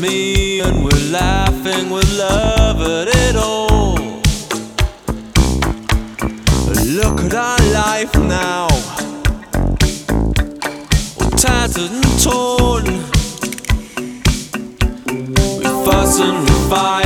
me, and we're laughing with love at it all. Look at our life now, all tattered and torn. We fuss and we fight